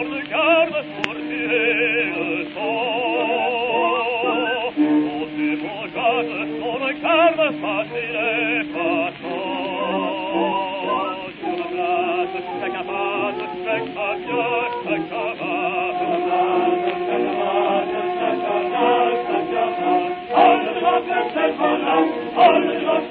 regarde sortir le sang. On se regarde, on regarde passer les passants. Sur la place, chaque avance, chaque avion, chaque avance. Sur la place, chaque avance, chaque avance, chaque avance. All the